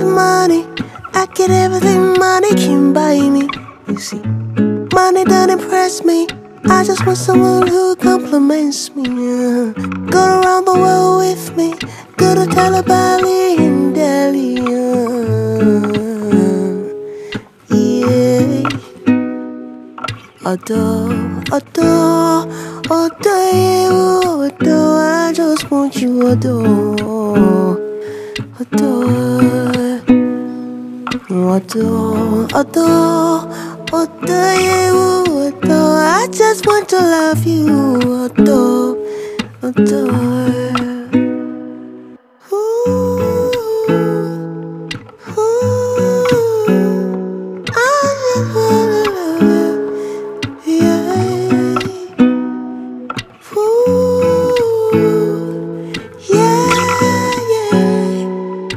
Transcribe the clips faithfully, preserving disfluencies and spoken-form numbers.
with money, I get everything money can buy me. You see, money don't impress me, I just want someone who compliments me. uh. Go around the world with me, go to Talabali in Delhi. uh. Yeah. Adore, adore, adore you, adore. I just want you, adore, adore, adore, adore, adore you, adore. I just want to love you, adore, adore. Ooh, ooh, I just wanna love you, yeah. Ooh, yeah, yeah.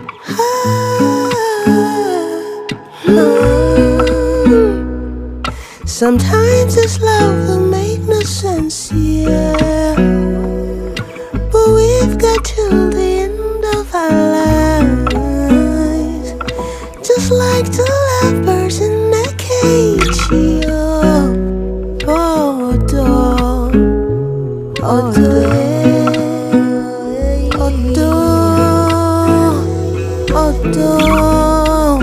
Ah, mm. Sometimes this love will make no sense, yeah. But we've got till the end of our lives, just like two lovebirds in a cage, yeah. Oh, adore, adore, adore, adore,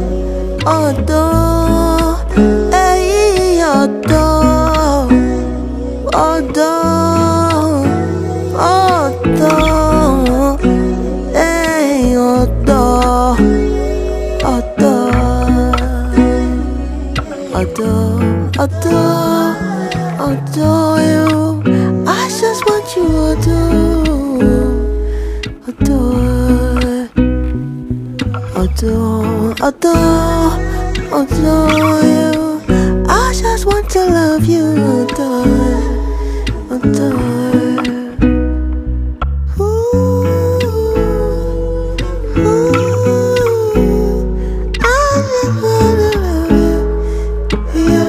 adore, hey, adore, adore, adore, hey, adore, adore, adore, adore, adore you. I just want you, adore, adore, adore, adore, adore you. I just want to love you, adore, adore. Ooh, ooh, I just wanna love you, yeah.